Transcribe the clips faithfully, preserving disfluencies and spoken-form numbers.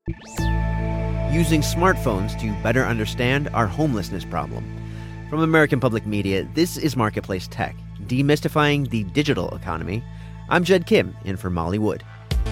Using smartphones to better understand our homelessness problem. From American Public Media, this is Marketplace Tech, demystifying the digital economy. I'm Jed Kim, in for Molly Wood.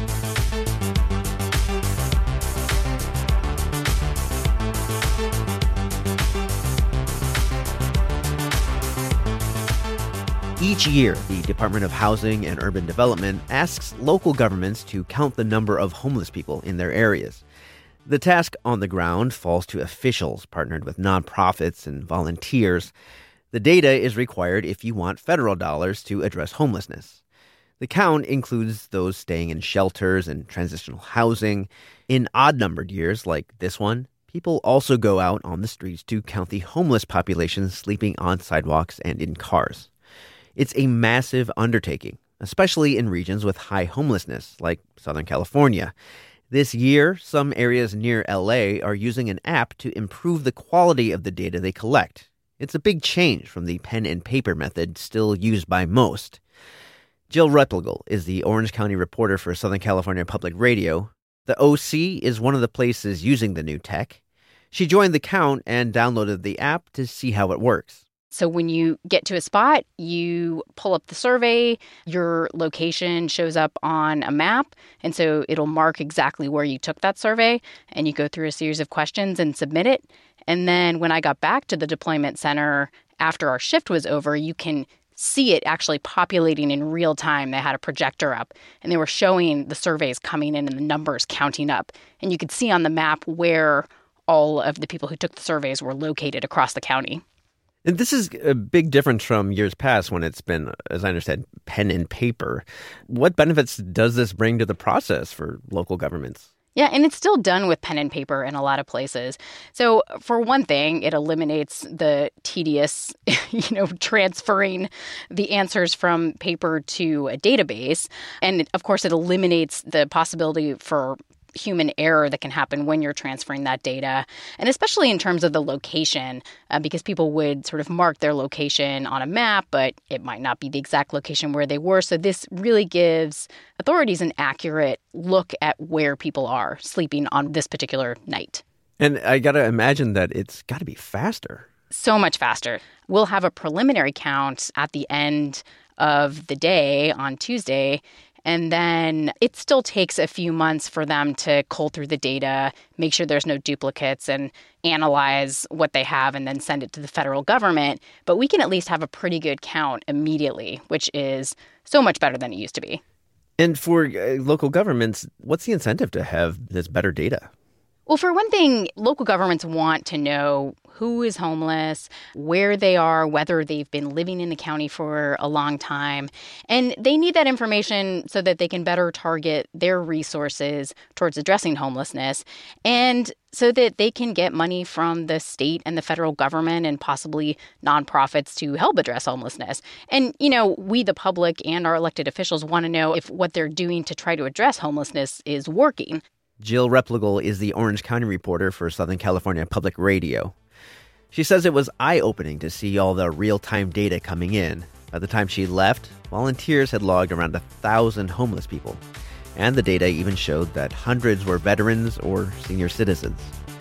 Each year, the Department of Housing and Urban Development asks local governments to count the number of homeless people in their areas. The task on the ground falls to officials partnered with nonprofits and volunteers. The data is required if you want federal dollars to address homelessness. The count includes those staying in shelters and transitional housing. In odd-numbered years like this one, people also go out on the streets to count the homeless population sleeping on sidewalks and in cars. It's a massive undertaking, especially in regions with high homelessness like Southern California. This year, some areas near L A are using an app to improve the quality of the data they collect. It's a big change from the pen and paper method still used by most. Jill Replogle is the Orange County reporter for Southern California Public Radio. The O C is one of the places using the new tech. She joined the count and downloaded the app to see how it works. So when you get to a spot, you pull up the survey, your location shows up on a map, and so it'll mark exactly where you took that survey, and you go through a series of questions and submit it. And then when I got back to the deployment center after our shift was over, you can see it actually populating in real time. They had a projector up, and they were showing the surveys coming in and the numbers counting up. And you could see on the map where all of the people who took the surveys were located across the county. And this is a big difference from years past when it's been, as I understand, pen and paper. What benefits does this bring to the process for local governments? Yeah, and it's still done with pen and paper in a lot of places. So for one thing, it eliminates the tedious, you know, transferring the answers from paper to a database. And of course, it eliminates the possibility for human error that can happen when you're transferring that data, and especially in terms of the location, uh, because people would sort of mark their location on a map, but it might not be the exact location where they were. So this really gives authorities an accurate look at where people are sleeping on this particular night. And I got to imagine that it's got to be faster. So much faster. We'll have a preliminary count at the end of the day on Tuesday. And then it still takes a few months for them to cull through the data, make sure there's no duplicates, and analyze what they have and then send it to the federal government. But we can at least have a pretty good count immediately, which is so much better than it used to be. And for uh, local governments, what's the incentive to have this better data? Well, for one thing, local governments want to know who is homeless, where they are, whether they've been living in the county for a long time. And they need that information so that they can better target their resources towards addressing homelessness, and so that they can get money from the state and the federal government and possibly nonprofits to help address homelessness. And, you know, we, the public and our elected officials, want to know if what they're doing to try to address homelessness is working. Jill Replogle is the Orange County reporter for Southern California Public Radio. She says it was eye-opening to see all the real-time data coming in. By the time she left, volunteers had logged around a thousand homeless people. And the data even showed that hundreds were veterans or senior citizens.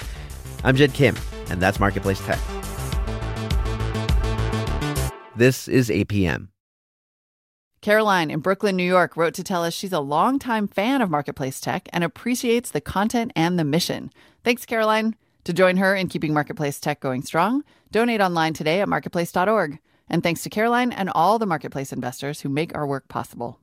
I'm Jed Kim, and that's Marketplace Tech. This is A P M. Caroline in Brooklyn, New York, wrote to tell us she's a longtime fan of Marketplace Tech and appreciates the content and the mission. Thanks, Caroline. To join her in keeping Marketplace Tech going strong, donate online today at marketplace dot org. And thanks to Caroline and all the Marketplace investors who make our work possible.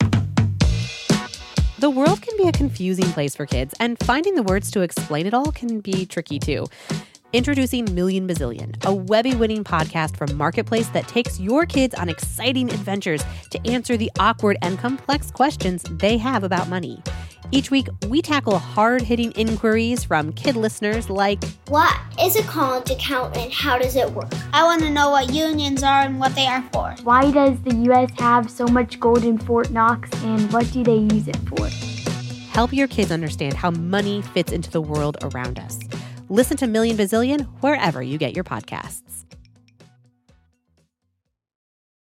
The world can be a confusing place for kids, and finding the words to explain it all can be tricky too. Introducing Million Bazillion, a Webby-winning podcast from Marketplace that takes your kids on exciting adventures to answer the awkward and complex questions they have about money. Each week, we tackle hard-hitting inquiries from kid listeners like, what is a college account and how does it work? I want to know what unions are and what they are for. Why does the U S have so much gold in Fort Knox, and what do they use it for? Help your kids understand how money fits into the world around us. Listen to Million Bazillion wherever you get your podcasts.